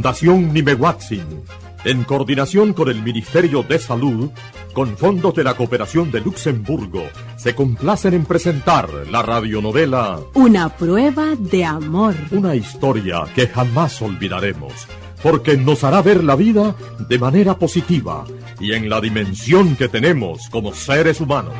Fundación Nimehuatzin, en coordinación con el Ministerio de Salud, con fondos de la Cooperación de Luxemburgo, se complacen en presentar la radionovela Una prueba de amor. Una historia que jamás olvidaremos, porque nos hará ver la vida de manera positiva y en la dimensión que tenemos como seres humanos.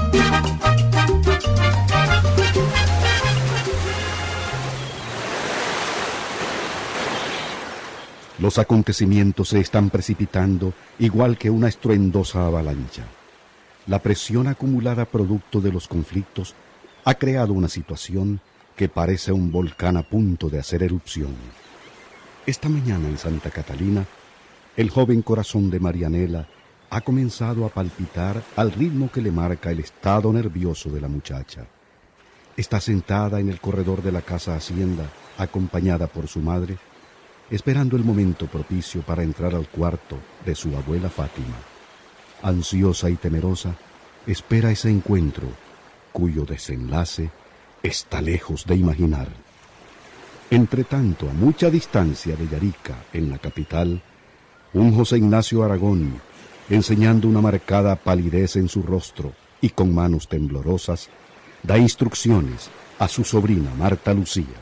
Los acontecimientos se están precipitando igual que una estruendosa avalancha. La presión acumulada producto de los conflictos ha creado una situación que parece un volcán a punto de hacer erupción. Esta mañana en Santa Catalina, el joven corazón de Marianela ha comenzado a palpitar al ritmo que le marca el estado nervioso de la muchacha. Está sentada en el corredor de la casa hacienda, acompañada por su madre, esperando el momento propicio para entrar al cuarto de su abuela Fátima. Ansiosa y temerosa, espera ese encuentro, cuyo desenlace está lejos de imaginar. Entretanto, a mucha distancia de Yarica, en la capital, un José Ignacio Aragón, enseñando una marcada palidez en su rostro y con manos temblorosas, da instrucciones a su sobrina Marta Lucía.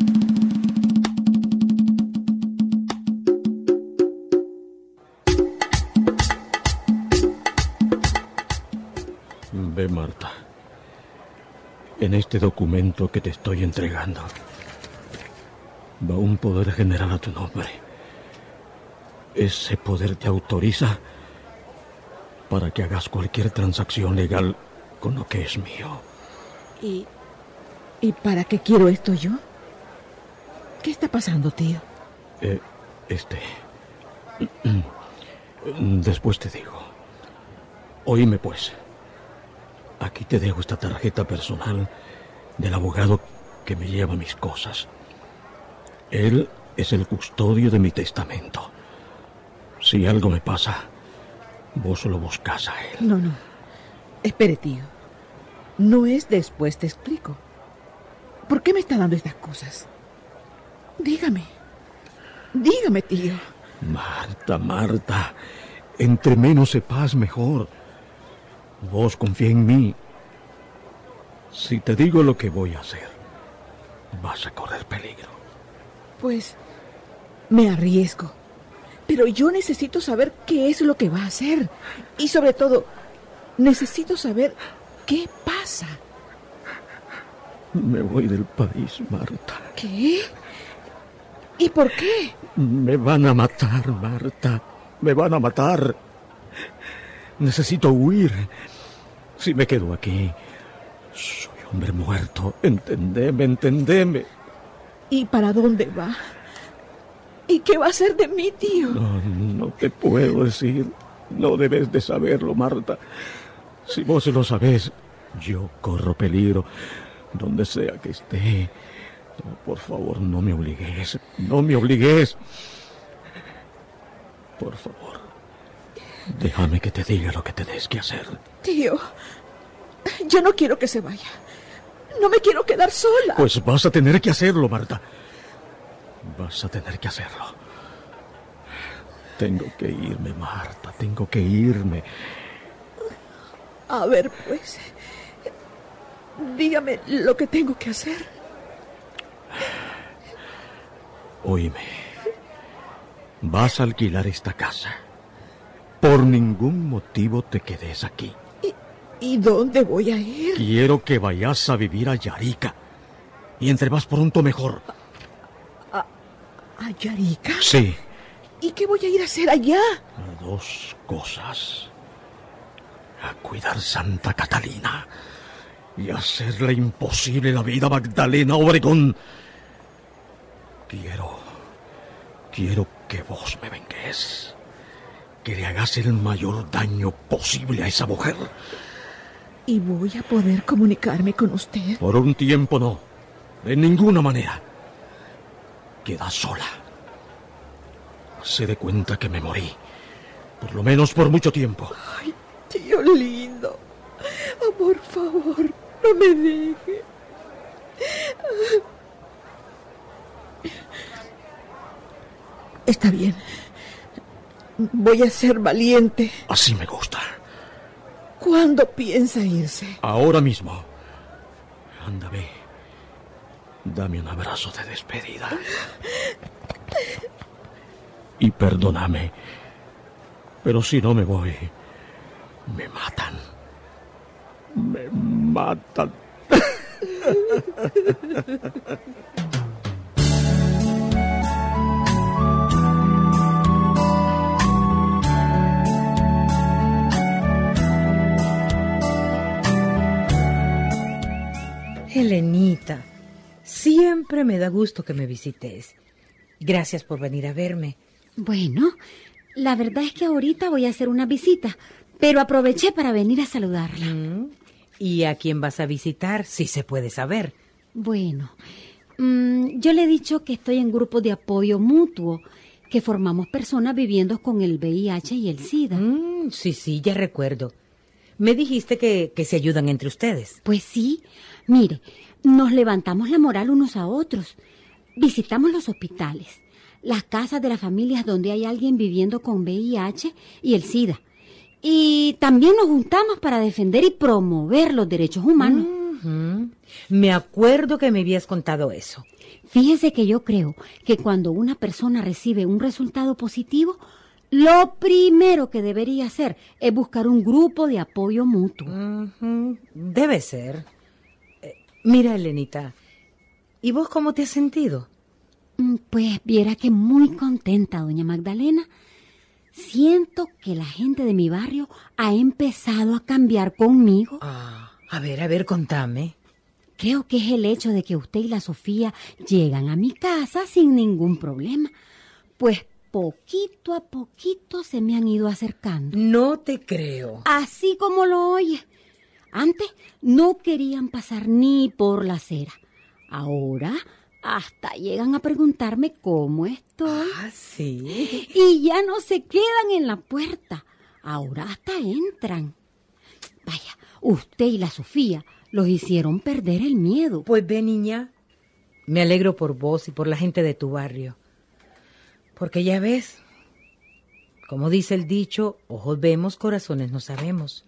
Ve, Marta, en este documento que te estoy entregando va un poder general a tu nombre. Ese poder te autoriza para que hagas cualquier transacción legal con lo que es mío. ¿Y para qué quiero esto yo? ¿Qué está pasando, tío? Después te digo. Oíme, pues. Aquí te dejo esta tarjeta personal del abogado que me lleva mis cosas. Él es el custodio de mi testamento. Si algo me pasa, vos lo buscás a él. No. Espere, tío. No es después te explico. ¿Por qué me está dando estas cosas? Dígame, tío. Marta, entre menos sepas, mejor. Vos confía en mí. Si te digo lo que voy a hacer, vas a correr peligro. Pues me arriesgo. Pero yo necesito saber qué es lo que va a hacer. Y sobre todo, necesito saber qué pasa. Me voy del país, Marta. ¿Qué? ¿Y por qué? Me van a matar, Marta. Me van a matar. Necesito huir. Si me quedo aquí, soy hombre muerto. Entendeme. ¿Y para dónde va? ¿Y qué va a hacer de mí, tío? No te puedo decir. No debes de saberlo, Marta. Si vos lo sabés, yo corro peligro donde sea que esté. No, por favor, no me obligues. Por favor, déjame que te diga lo que tenés que hacer. Tío, yo no quiero que se vaya. No me quiero quedar sola. Pues vas a tener que hacerlo, Marta. Vas a tener que hacerlo. Tengo que irme, Marta. Tengo que irme. A ver, pues, dígame lo que tengo que hacer. Oíme. Vas a alquilar esta casa. Por ningún motivo te quedes aquí. ¿Y dónde voy a ir? Quiero que vayas a vivir a Yarica. Y entre más pronto mejor. ¿A Yarica? Sí. ¿Y qué voy a ir a hacer allá? A dos cosas. A cuidar Santa Catalina. Y hacerle imposible la vida a Magdalena Obregón. Quiero que vos me vengues. Que le hagas el mayor daño posible a esa mujer. ¿Y voy a poder comunicarme con usted? Por un tiempo no. De ninguna manera. Queda sola. Se dé cuenta que me morí. Por lo menos por mucho tiempo. Ay, tío lindo. Oh, por favor, no me deje. Está bien. Voy a ser valiente. Así me gusta. ¿Cuándo piensa irse? Ahora mismo. Anda, ve. Dame un abrazo de despedida. Y perdóname. Pero si no me voy, me matan. Me matan. Helenita, siempre me da gusto que me visites. Gracias por venir a verme. Bueno, la verdad es que ahorita voy a hacer una visita, pero aproveché para venir a saludarla. ¿Y a quién vas a visitar, si se puede saber? Bueno, yo le he dicho que estoy en grupos de apoyo mutuo, que formamos personas viviendo con el VIH y el SIDA. Sí, ya recuerdo. Me dijiste que se ayudan entre ustedes. Pues sí, mire, nos levantamos la moral unos a otros. Visitamos los hospitales, las casas de las familias donde hay alguien viviendo con VIH y el SIDA. Y también nos juntamos para defender y promover los derechos humanos. Me acuerdo que me habías contado eso. Fíjese que yo creo que cuando una persona recibe un resultado positivo, lo primero que debería hacer es buscar un grupo de apoyo mutuo. Debe ser. Mira, Helenita, ¿y vos cómo te has sentido? Pues viera que muy contenta, doña Magdalena. Siento que la gente de mi barrio ha empezado a cambiar conmigo. A ver, contame. Creo que es el hecho de que usted y la Sofía llegan a mi casa sin ningún problema. Pues poquito a poquito se me han ido acercando. No te creo. Así como lo oye. Antes no querían pasar ni por la acera. Ahora hasta llegan a preguntarme cómo estoy. ¿Sí? Y ya no se quedan en la puerta. Ahora hasta entran. Vaya, usted y la Sofía los hicieron perder el miedo. Pues ve, niña, me alegro por vos y por la gente de tu barrio. Porque ya ves, como dice el dicho, ojos vemos, corazones no sabemos.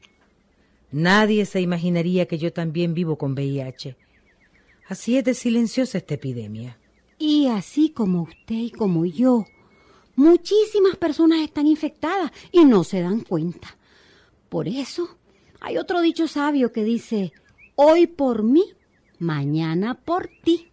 Nadie se imaginaría que yo también vivo con VIH. Así es de silenciosa esta epidemia. Y así como usted y como yo, muchísimas personas están infectadas y no se dan cuenta. Por eso hay otro dicho sabio que dice, hoy por mí, mañana por ti.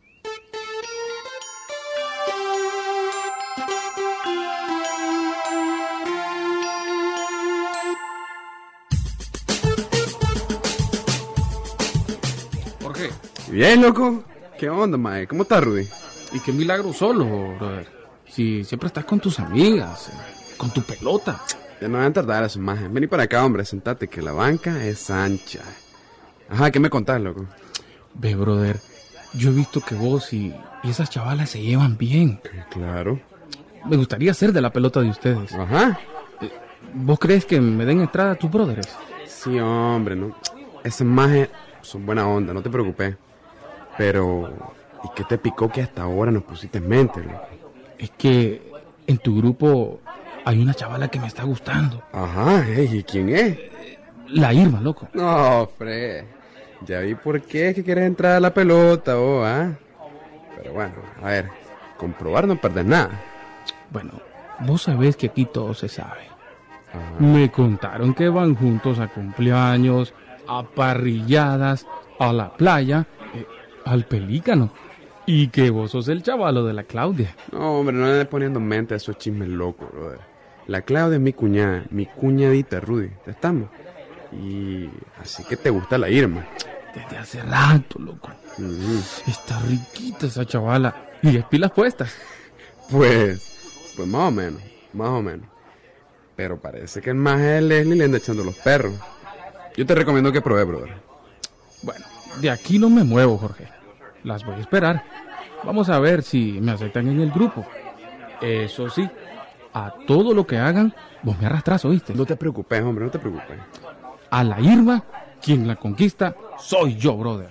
Jorge. Bien, loco. ¿Qué onda, mae? ¿Cómo estás, Rudy? Y qué milagro solo, brother. Si siempre estás con tus amigas, con tu pelota. Ya no van a tardar esas majes. Vení para acá, hombre, sentate, que la banca es ancha. Ajá, ¿qué me contás, loco? Ve, brother, yo he visto que vos y esas chavalas se llevan bien. Claro. Me gustaría ser de la pelota de ustedes. Ajá. ¿Vos crees que me den entrada a tus brothers? Sí, hombre, ¿no? Esas majes son buena onda, no te preocupes. Pero, ¿y qué te picó que hasta ahora nos pusiste en mente, loco? Es que en tu grupo hay una chavala que me está gustando. Ajá, ¿y quién es? La Irma, loco. No, Fred. Ya vi por qué es que quieres entrar a la pelota, vos, ¿ah? Pero bueno, a ver, comprobar no perdés nada. Bueno, vos sabés que aquí todo se sabe. Ajá. Me contaron que van juntos a cumpleaños, a parrilladas, a la playa, al Pelícano. Y que vos sos el chavalo de la Claudia. No, hombre, no le andes poniendo en mente esos chismes locos, brother. La Claudia es mi cuñada, mi cuñadita, Rudy. ¿Te estamos? Y así que te gusta la Irma. Desde hace rato, loco. Está riquita esa chavala. Y es pilas puestas. Pues más o menos. Pero parece que el maje de Leslie le anda echando los perros. Yo te recomiendo que pruebe, brother. Bueno, de aquí no me muevo, Jorge. Las voy a esperar. Vamos a ver si me aceptan en el grupo. Eso sí, a todo lo que hagan, vos me arrastrás, ¿oíste? No te preocupes, hombre, no te preocupes. A la Irma, quien la conquista, soy yo, brother.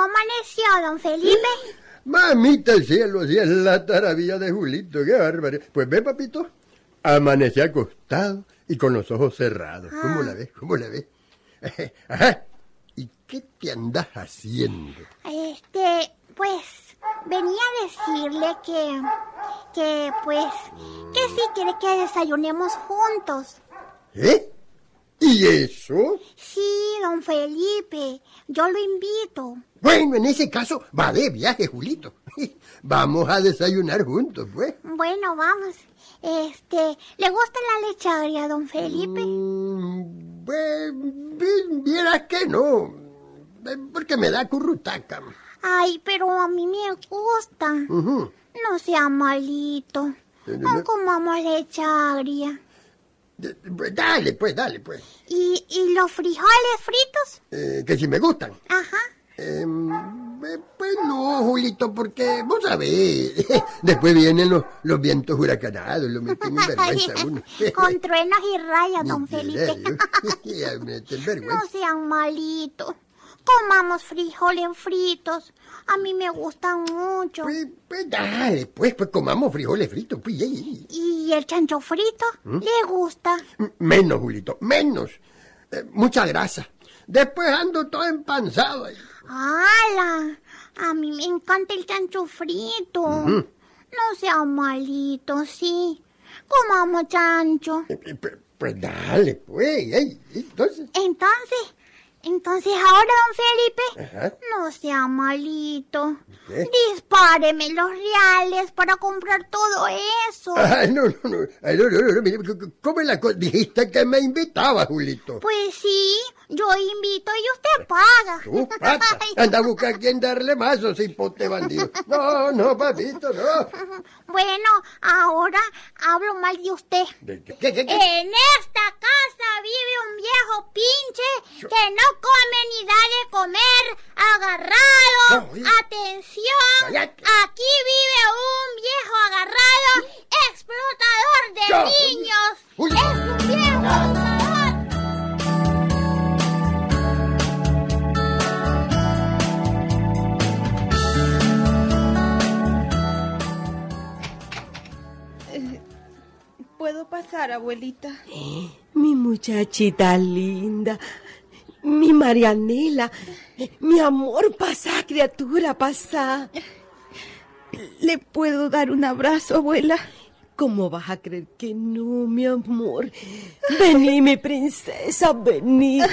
amaneció, don Felipe? Mamita el cielo, así es la taravilla de Julito, qué bárbaro. Pues ve, papito, amanecí acostado y con los ojos cerrados. ¿Cómo la ves? ¿Cómo la ves? Ajá. ¿Y qué te andas haciendo? Pues, venía a decirle que sí quiere que desayunemos juntos. ¿Eh? ¿Y eso? Sí, don Felipe, yo lo invito. Bueno, en ese caso, va de viaje, Julito. Vamos a desayunar juntos, pues. Bueno, vamos. ¿Le gusta la leche agria, don Felipe? Pues, vieras que no, porque me da currutaca. Ay, pero a mí me gusta. No sea malito. No comamos leche agria. Dale, pues. ¿Y los frijoles fritos? Que si me gustan. Ajá. Pues no, Julito, porque vos sabés, después vienen los vientos huracanados, lo meten en vergüenza a uno. Con truenos y rayas, don Felipe. No No sean malitos. Comamos frijoles fritos. A mí me gustan mucho. Pues dale, pues comamos frijoles fritos. Pues, ¿Y el chancho frito? ¿Le gusta? Menos, Julito, menos. Mucha grasa. Después ando todo empanzado ahí. ¡Hala! A mí me encanta el chancho frito. No sea malito, sí. Comamos chancho. Pues dale, pues. Entonces ahora, don Felipe, Ajá. no sea malito. ¿Qué? Dispáreme los reales para comprar todo eso. No. Mira, ¿cómo es la cosa? Dijiste que me invitaba, Julito. Pues sí, yo invito y usted paga. Tú, pata, anda a buscar a quien darle mazos, hipote bandido. No, papito, no. Bueno, ahora hablo mal de usted. ¿Qué? En esta casa vive un viejo pinche que no come ni da de comer. Agarrado. Atención. Cállate. Aquí vive un viejo agarrado, explotador de niños. Es un viejo explotador. ¿Puedo pasar, abuelita? Mi muchachita linda, mi Marianela, mi amor, pasa, criatura, pasa. ¿Le puedo dar un abrazo, abuela? ¿Cómo vas a creer que no, mi amor? Vení, mi princesa, vení,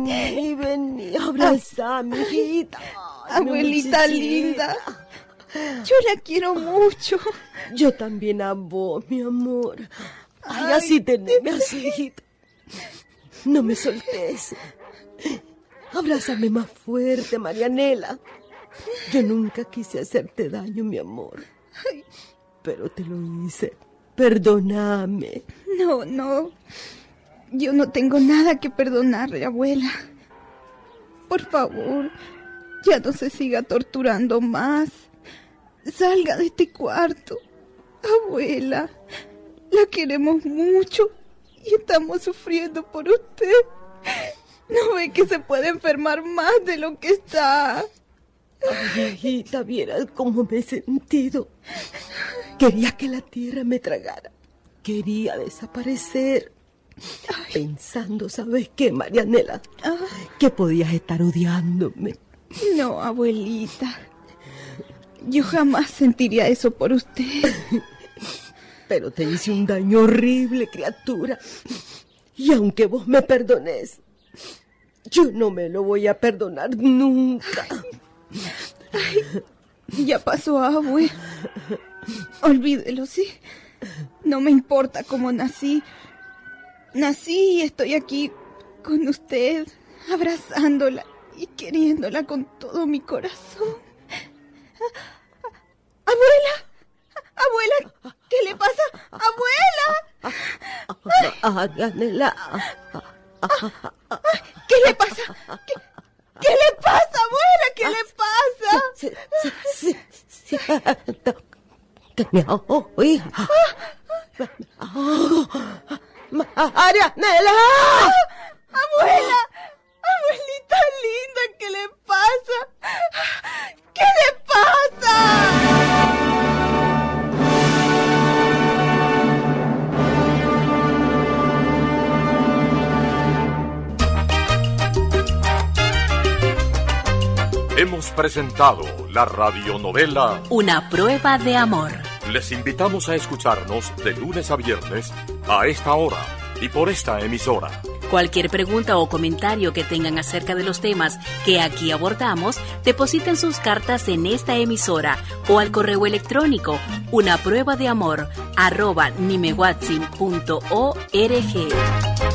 abrazame, hijita. Abuelita linda, yo la quiero mucho. Yo también a vos, mi amor. Ay, así teneme así, hijita. No me soltes. Abrázame más fuerte, Marianela. Yo nunca quise hacerte daño, mi amor. Pero te lo hice. Perdóname. No. Yo no tengo nada que perdonarle, abuela. Por favor, ya no se siga torturando más. Salga de este cuarto. Abuela, la queremos mucho y estamos sufriendo por usted. ¿No ve que se puede enfermar más de lo que está? Ay, hijita, vieras cómo me he sentido. Quería que la tierra me tragara. Quería desaparecer. Pensando, ¿sabes qué, Marianela? Que podías estar odiándome. No, abuelita. Yo jamás sentiría eso por usted. Pero te hice un daño horrible, criatura. Y aunque vos me perdones, yo no me lo voy a perdonar nunca. Ay, ya pasó, abue. Olvídelo, ¿sí? No me importa cómo nací. Nací y estoy aquí con usted, abrazándola y queriéndola con todo mi corazón. Abuela, ¿qué le pasa? ¡Abuela! Marianela. ¿Qué le pasa? ¿Qué le pasa, abuela? ¿Qué le pasa? Siento que me ahogo, hija. Marianela. Abuela, abuelita linda, ¿qué le pasa? hemos presentado la radionovela Una prueba de amor. Les invitamos a escucharnos de lunes a viernes a esta hora y por esta emisora. Cualquier pregunta o comentario que tengan acerca de los temas que aquí abordamos, depositen sus cartas en esta emisora o al correo electrónico unapruebadeamor@nimeguatsin.org.